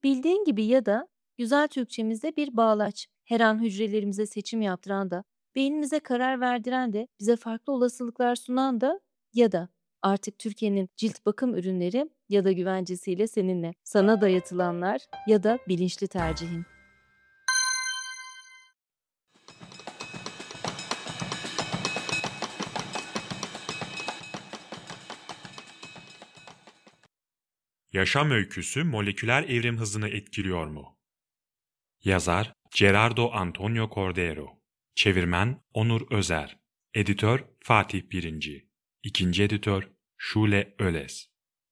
Bildiğin gibi ya da güzel Türkçemizde bir bağlaç. Her an hücrelerimize seçim yaptıran da, beynimize karar verdiren de, bize farklı olasılıklar sunan da ya da artık Türkiye'nin cilt bakım ürünleri ya da güvencesiyle seninle. Sana dayatılanlar ya da bilinçli tercihin. Yaşam öyküsü moleküler evrim hızını etkiliyor mu? Yazar Gerardo Antonio Cordero, çevirmen Onur Özer, editör Fatih Birinci, ikinci editör Şule Öles.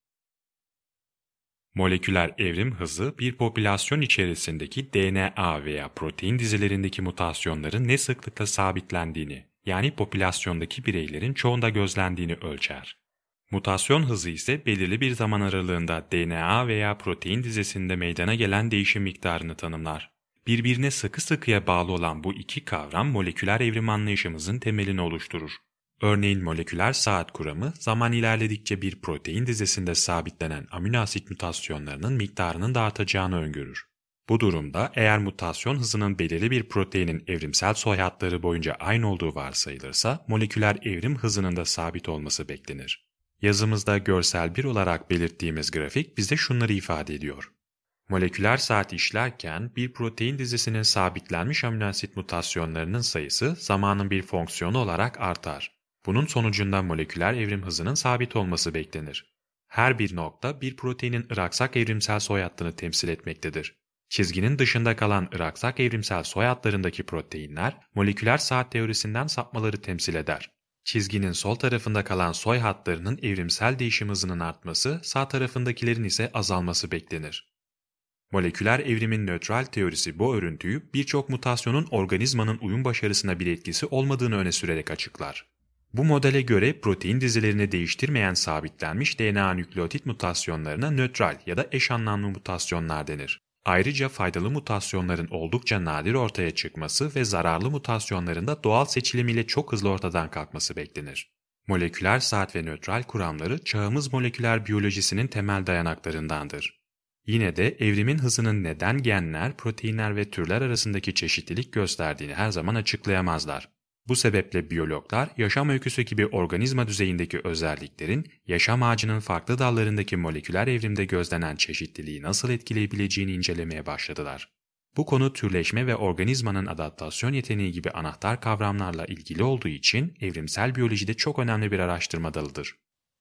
Moleküler evrim hızı bir popülasyon içerisindeki DNA veya protein dizilerindeki mutasyonların ne sıklıkla sabitlendiğini, yani popülasyondaki bireylerin çoğunda gözlendiğini ölçer. Mutasyon hızı ise belirli bir zaman aralığında DNA veya protein dizisinde meydana gelen değişim miktarını tanımlar. Birbirine sıkı sıkıya bağlı olan bu iki kavram moleküler evrim anlayışımızın temelini oluşturur. Örneğin moleküler saat kuramı zaman ilerledikçe bir protein dizisinde sabitlenen amino asit mutasyonlarının miktarının da artacağını öngörür. Bu durumda eğer mutasyon hızının belirli bir proteinin evrimsel soyadları boyunca aynı olduğu varsayılırsa moleküler evrim hızının da sabit olması beklenir. Yazımızda görsel bir olarak belirttiğimiz grafik bize şunları ifade ediyor. Moleküler saat işlerken bir protein dizisinin sabitlenmiş amino asit mutasyonlarının sayısı zamanın bir fonksiyonu olarak artar. Bunun sonucunda moleküler evrim hızının sabit olması beklenir. Her bir nokta bir proteinin ıraksak evrimsel soyadını temsil etmektedir. Çizginin dışında kalan ıraksak evrimsel soyadlarındaki proteinler moleküler saat teorisinden sapmaları temsil eder. Çizginin sol tarafında kalan soy hatlarının evrimsel değişim hızının artması, sağ tarafındakilerin ise azalması beklenir. Moleküler evrimin nötral teorisi bu örüntüyü birçok mutasyonun organizmanın uyum başarısına bir etkisi olmadığını öne sürerek açıklar. Bu modele göre protein dizilerini değiştirmeyen sabitlenmiş DNA nükleotit mutasyonlarına nötral ya da eş anlamlı mutasyonlar denir. Ayrıca faydalı mutasyonların oldukça nadir ortaya çıkması ve zararlı mutasyonların da doğal seçilim ile çok hızlı ortadan kalkması beklenir. Moleküler saat ve nötral kuramları çağımız moleküler biyolojisinin temel dayanaklarındandır. Yine de evrimin hızının neden genler, proteinler ve türler arasındaki çeşitlilik gösterdiğini her zaman açıklayamazlar. Bu sebeple biyologlar yaşam öyküsü gibi organizma düzeyindeki özelliklerin yaşam ağacının farklı dallarındaki moleküler evrimde gözlenen çeşitliliği nasıl etkileyebileceğini incelemeye başladılar. Bu konu türleşme ve organizmanın adaptasyon yeteneği gibi anahtar kavramlarla ilgili olduğu için evrimsel biyolojide çok önemli bir araştırma dalıdır.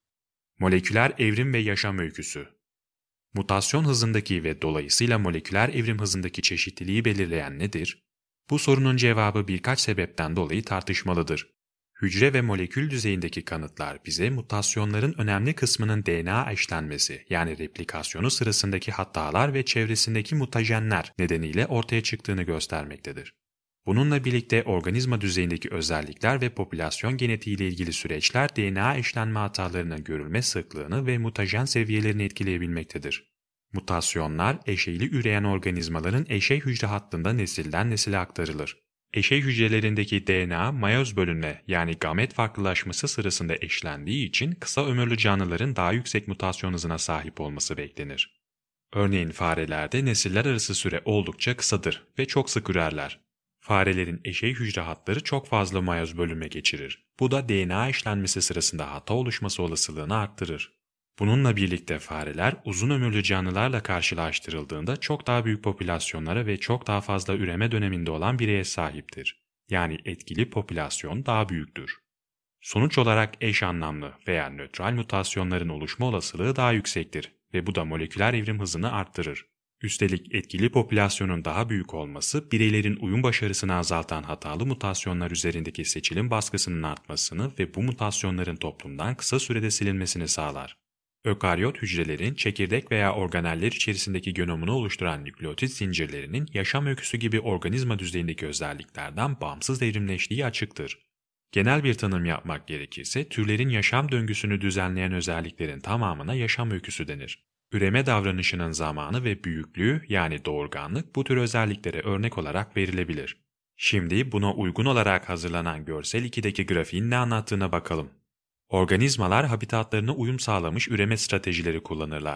Moleküler evrim ve yaşam öyküsü. Mutasyon hızındaki ve dolayısıyla moleküler evrim hızındaki çeşitliliği belirleyen nedir? Bu sorunun cevabı birkaç sebepten dolayı tartışmalıdır. Hücre ve molekül düzeyindeki kanıtlar bize mutasyonların önemli kısmının DNA eşlenmesi yani replikasyonu sırasındaki hatalar ve çevresindeki mutajenler nedeniyle ortaya çıktığını göstermektedir. Bununla birlikte organizma düzeyindeki özellikler ve popülasyon genetiğiyle ilgili süreçler DNA eşlenme hatalarının görülme sıklığını ve mutajen seviyelerini etkileyebilmektedir. Mutasyonlar, eşeyli üreyen organizmaların eşey hücre hattında nesilden nesile aktarılır. Eşey hücrelerindeki DNA, mayoz bölünme yani gamet farklılaşması sırasında eşlendiği için kısa ömürlü canlıların daha yüksek mutasyon hızına sahip olması beklenir. Örneğin farelerde nesiller arası süre oldukça kısadır ve çok sık ürerler. Farelerin eşey hücre hatları çok fazla mayoz bölünme geçirir. Bu da DNA eşlenmesi sırasında hata oluşması olasılığını arttırır. Bununla birlikte fareler uzun ömürlü canlılarla karşılaştırıldığında çok daha büyük popülasyonlara ve çok daha fazla üreme döneminde olan bireye sahiptir. Yani etkili popülasyon daha büyüktür. Sonuç olarak eş anlamlı veya nötral mutasyonların oluşma olasılığı daha yüksektir ve bu da moleküler evrim hızını arttırır. Üstelik etkili popülasyonun daha büyük olması bireylerin uyum başarısını azaltan hatalı mutasyonlar üzerindeki seçilim baskısının artmasını ve bu mutasyonların toplumdan kısa sürede silinmesini sağlar. Ökaryot hücrelerin çekirdek veya organeller içerisindeki genomunu oluşturan nükleotit zincirlerinin yaşam öyküsü gibi organizma düzeyindeki özelliklerden bağımsız evrimleştiği açıktır. Genel bir tanım yapmak gerekirse türlerin yaşam döngüsünü düzenleyen özelliklerin tamamına yaşam öyküsü denir. Üreme davranışının zamanı ve büyüklüğü yani doğurganlık bu tür özelliklere örnek olarak verilebilir. Şimdi buna uygun olarak hazırlanan görsel 2'deki grafiğin ne anlattığına bakalım. Organizmalar habitatlarına uyum sağlamış üreme stratejileri kullanırlar.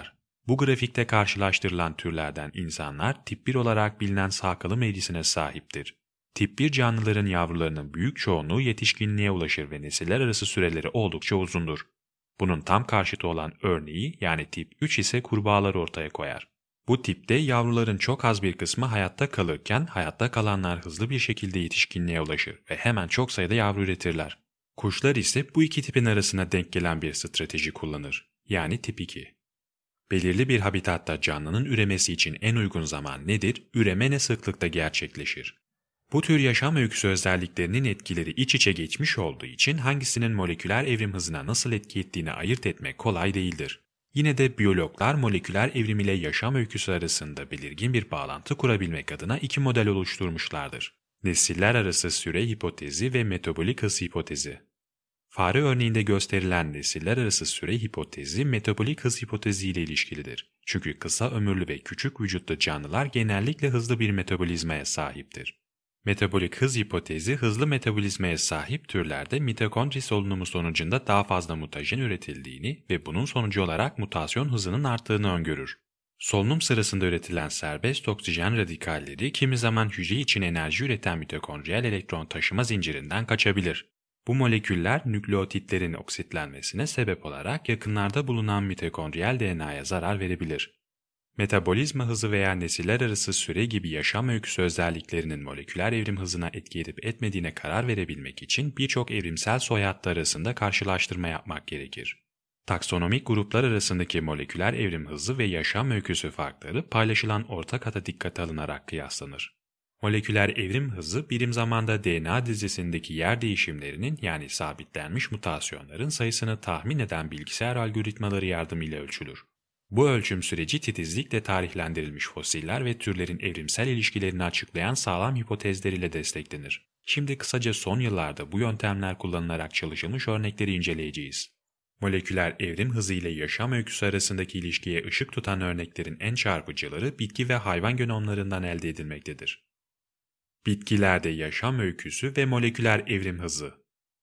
Bu grafikte karşılaştırılan türlerden insanlar tip 1 olarak bilinen salkalım eğrisine sahiptir. Tip 1 canlıların yavrularının büyük çoğunluğu yetişkinliğe ulaşır ve nesiller arası süreleri oldukça uzundur. Bunun tam karşıtı olan örneği yani tip 3 ise kurbağalar ortaya koyar. Bu tipte yavruların çok az bir kısmı hayatta kalırken hayatta kalanlar hızlı bir şekilde yetişkinliğe ulaşır ve hemen çok sayıda yavru üretirler. Kuşlar ise bu iki tipin arasına denk gelen bir strateji kullanır, yani tip 2. Belirli bir habitatta canlının üremesi için en uygun zaman nedir? Üreme ne sıklıkta gerçekleşir? Bu tür yaşam öyküsü özelliklerinin etkileri iç içe geçmiş olduğu için hangisinin moleküler evrim hızına nasıl etki ettiğini ayırt etmek kolay değildir. Yine de biyologlar moleküler evrim ile yaşam öyküsü arasında belirgin bir bağlantı kurabilmek adına iki model oluşturmuşlardır. Nesiller arası süre hipotezi ve metabolik hız hipotezi. Fare örneğinde gösterilen nesiller arası süre hipotezi metabolik hız hipotezi ile ilişkilidir. Çünkü kısa ömürlü ve küçük vücutlu canlılar genellikle hızlı bir metabolizmaya sahiptir. Metabolik hız hipotezi hızlı metabolizmaya sahip türlerde mitokondri solunumu sonucunda daha fazla mutajen üretildiğini ve bunun sonucu olarak mutasyon hızının arttığını öngörür. Solunum sırasında üretilen serbest oksijen radikalleri kimi zaman hücre için enerji üreten mitokondriyal elektron taşıma zincirinden kaçabilir. Bu moleküller nükleotitlerin oksitlenmesine sebep olarak yakınlarda bulunan mitokondriyal DNA'ya zarar verebilir. Metabolizma hızı veya nesiller arası süre gibi yaşam öyküsü özelliklerinin moleküler evrim hızına etki edip etmediğine karar verebilmek için birçok evrimsel soyadlar arasında karşılaştırma yapmak gerekir. Taksonomik gruplar arasındaki moleküler evrim hızı ve yaşam öyküsü farkları paylaşılan ortak ada dikkate alınarak kıyaslanır. Moleküler evrim hızı birim zamanda DNA dizisindeki yer değişimlerinin yani sabitlenmiş mutasyonların sayısını tahmin eden bilgisayar algoritmaları yardımıyla ölçülür. Bu ölçüm süreci titizlikle tarihlendirilmiş fosiller ve türlerin evrimsel ilişkilerini açıklayan sağlam hipotezler ile desteklenir. Şimdi kısaca son yıllarda bu yöntemler kullanılarak çalışılmış örnekleri inceleyeceğiz. Moleküler evrim hızı ile yaşam öyküsü arasındaki ilişkiye ışık tutan örneklerin en çarpıcıları bitki ve hayvan genomlarından elde edilmektedir. Bitkilerde yaşam öyküsü ve moleküler evrim hızı.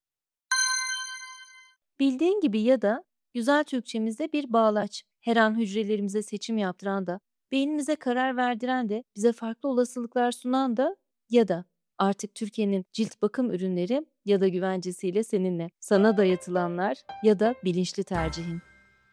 Bildiğin gibi ya da güzel Türkçemizde bir bağlaç, her an hücrelerimize seçim yaptıran da, beynimize karar verdiren de, bize farklı olasılıklar sunan da ya da artık Türkiye'nin cilt bakım ürünleri ya da güvencesiyle seninle, sana dayatılanlar ya da bilinçli tercihin.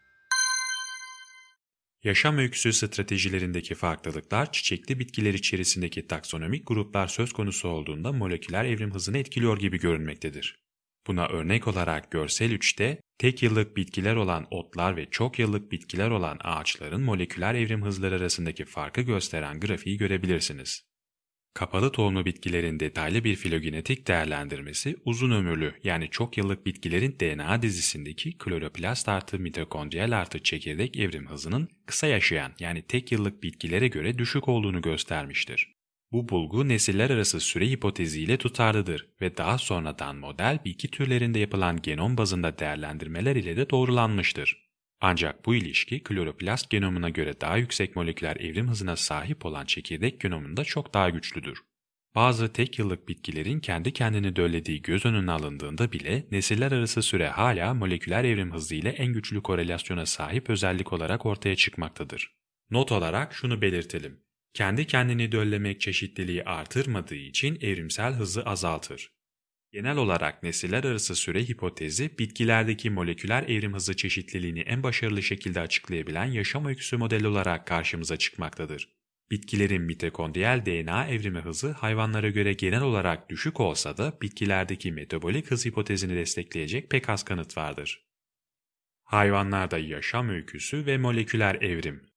Yaşam öyküsü stratejilerindeki farklılıklar çiçekli bitkiler içerisindeki taksonomik gruplar söz konusu olduğunda moleküler evrim hızını etkiliyor gibi görünmektedir. Buna örnek olarak görsel 3'te tek yıllık bitkiler olan otlar ve çok yıllık bitkiler olan ağaçların moleküler evrim hızları arasındaki farkı gösteren grafiği görebilirsiniz. Kapalı tohumlu bitkilerin detaylı bir filogenetik değerlendirmesi uzun ömürlü yani çok yıllık bitkilerin DNA dizisindeki kloroplast artı mitokondriyal artı çekirdek evrim hızının kısa yaşayan yani tek yıllık bitkilere göre düşük olduğunu göstermiştir. Bu bulgu nesiller arası süre hipoteziyle tutarlıdır ve daha sonradan model bitki türlerinde yapılan genom bazında değerlendirmeler ile de doğrulanmıştır. Ancak bu ilişki kloroplast genomuna göre daha yüksek moleküler evrim hızına sahip olan çekirdek genomunda çok daha güçlüdür. Bazı tek yıllık bitkilerin kendi kendini döllediği göz önüne alındığında bile nesiller arası süre hala moleküler evrim hızı ile en güçlü korelasyona sahip özellik olarak ortaya çıkmaktadır. Not olarak şunu belirtelim. Kendi kendini döllemek çeşitliliği artırmadığı için evrimsel hızı azaltır. Genel olarak nesiller arası süre hipotezi, bitkilerdeki moleküler evrim hızı çeşitliliğini en başarılı şekilde açıklayabilen yaşam öyküsü modeli olarak karşımıza çıkmaktadır. Bitkilerin mitokondriyal DNA evrimi hızı hayvanlara göre genel olarak düşük olsa da bitkilerdeki metabolik hız hipotezini destekleyecek pek az kanıt vardır. Hayvanlarda yaşam öyküsü ve moleküler evrim.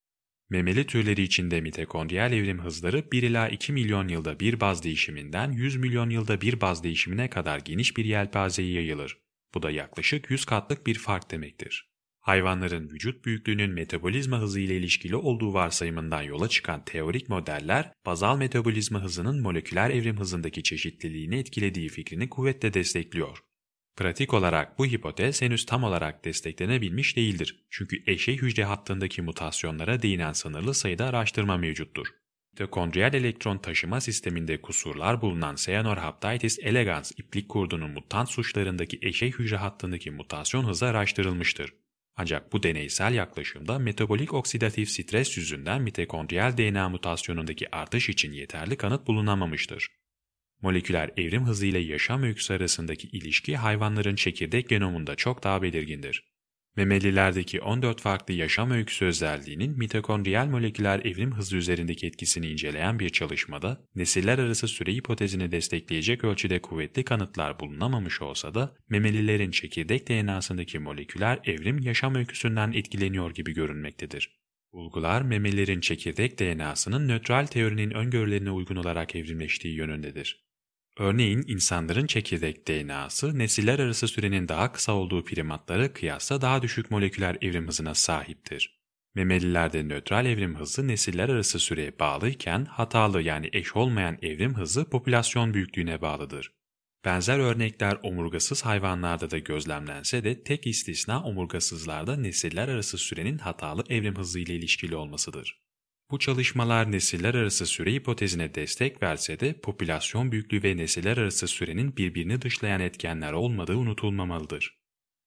Memeli türleri içinde mitokondriyal evrim hızları 1 ila 2 milyon yılda bir baz değişiminden 100 milyon yılda bir baz değişimine kadar geniş bir yelpazeye yayılır. Bu da yaklaşık 100 katlık bir fark demektir. Hayvanların vücut büyüklüğünün metabolizma hızı ile ilişkili olduğu varsayımından yola çıkan teorik modeller, bazal metabolizma hızının moleküler evrim hızındaki çeşitliliğini etkilediği fikrini kuvvetle destekliyor. Pratik olarak bu hipotez henüz tam olarak desteklenebilmiş değildir. Çünkü eşey hücre hattındaki mutasyonlara değinen sınırlı sayıda araştırma mevcuttur. Mitokondriyal elektron taşıma sisteminde kusurlar bulunan Cyanorhabditis elegans iplik kurdunun mutant suçlarındaki eşey hücre hattındaki mutasyon hızı araştırılmıştır. Ancak bu deneysel yaklaşımda metabolik oksidatif stres yüzünden mitokondriyal DNA mutasyonundaki artış için yeterli kanıt bulunamamıştır. Moleküler evrim hızı ile yaşam öyküsü arasındaki ilişki hayvanların çekirdek genomunda çok daha belirgindir. Memelilerdeki 14 farklı yaşam öyküsü özelliğinin mitokondriyal moleküler evrim hızı üzerindeki etkisini inceleyen bir çalışmada nesiller arası süre hipotezini destekleyecek ölçüde kuvvetli kanıtlar bulunamamış olsa da memelilerin çekirdek DNA'sındaki moleküler evrim yaşam öyküsünden etkileniyor gibi görünmektedir. Bulgular memelilerin çekirdek DNA'sının nötral teorinin öngörülerine uygun olarak evrimleştiği yönündedir. Örneğin insanların çekirdek DNA'sı nesiller arası sürenin daha kısa olduğu primatlara kıyasla daha düşük moleküler evrim hızına sahiptir. Memelilerde nötral evrim hızı nesiller arası süreye bağlıyken hatalı yani eş olmayan evrim hızı popülasyon büyüklüğüne bağlıdır. Benzer örnekler omurgasız hayvanlarda da gözlemlense de tek istisna omurgasızlarda nesiller arası sürenin hatalı evrim hızı ile ilişkili olmasıdır. Bu çalışmalar nesiller arası süre hipotezine destek verse de popülasyon büyüklüğü ve nesiller arası sürenin birbirini dışlayan etkenler olmadığı unutulmamalıdır.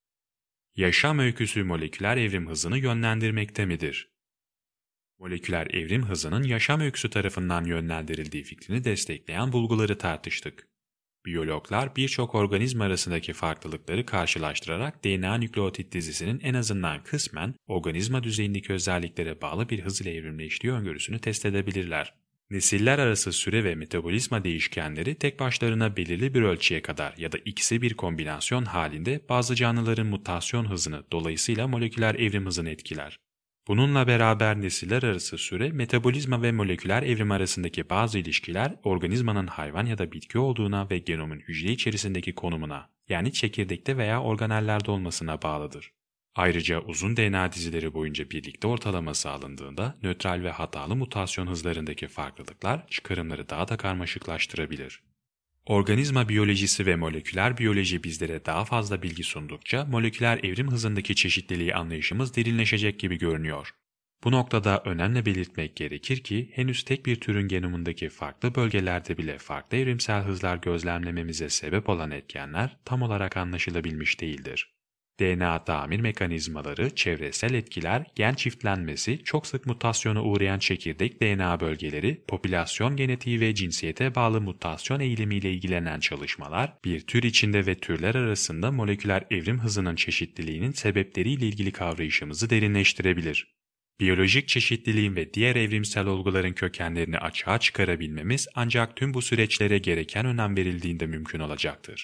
Yaşam öyküsü moleküler evrim hızını yönlendirmekte midir? Moleküler evrim hızının yaşam öyküsü tarafından yönlendirildiği fikrini destekleyen bulguları tartıştık. Biyologlar birçok organizma arasındaki farklılıkları karşılaştırarak DNA nükleotit dizisinin en azından kısmen organizma düzeyindeki özelliklere bağlı bir hız ile evrimleştiği öngörüsünü test edebilirler. Nesiller arası süre ve metabolizma değişkenleri tek başlarına belirli bir ölçüye kadar ya da ikisi bir kombinasyon halinde bazı canlıların mutasyon hızını dolayısıyla moleküler evrim hızını etkiler. Bununla beraber nesiller arası süre, metabolizma ve moleküler evrim arasındaki bazı ilişkiler organizmanın hayvan ya da bitki olduğuna ve genomun hücre içerisindeki konumuna, yani çekirdekte veya organellerde olmasına bağlıdır. Ayrıca uzun DNA dizileri boyunca birlikte ortalama sağlandığında nötral ve hatalı mutasyon hızlarındaki farklılıklar çıkarımları daha da karmaşıklaştırabilir. Organizma biyolojisi ve moleküler biyoloji bizlere daha fazla bilgi sundukça moleküler evrim hızındaki çeşitliliği anlayışımız derinleşecek gibi görünüyor. Bu noktada önemli belirtmek gerekir ki henüz tek bir türün genomundaki farklı bölgelerde bile farklı evrimsel hızlar gözlemlememize sebep olan etkenler tam olarak anlaşılabilmiş değildir. DNA tamir mekanizmaları, çevresel etkiler, gen çiftlenmesi, çok sık mutasyona uğrayan çekirdek DNA bölgeleri, popülasyon genetiği ve cinsiyete bağlı mutasyon eğilimiyle ilgilenen çalışmalar, bir tür içinde ve türler arasında moleküler evrim hızının çeşitliliğinin sebepleriyle ilgili kavrayışımızı derinleştirebilir. Biyolojik çeşitliliğin ve diğer evrimsel olguların kökenlerini açığa çıkarabilmemiz ancak tüm bu süreçlere gereken önem verildiğinde mümkün olacaktır.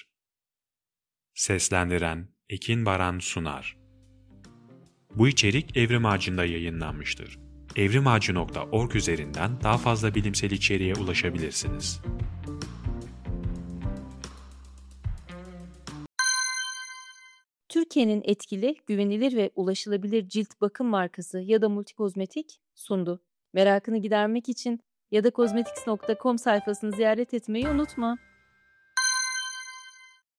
Seslendiren Ekin Baran Sunar. Bu içerik Evrim Ağacı'nda yayınlanmıştır. evrimağacı.org üzerinden daha fazla bilimsel içeriğe ulaşabilirsiniz. Türkiye'nin etkili, güvenilir ve ulaşılabilir cilt bakım markası ya da Multikozmetik sundu. Merakını gidermek için ya da kozmetics.com sayfasını ziyaret etmeyi unutma.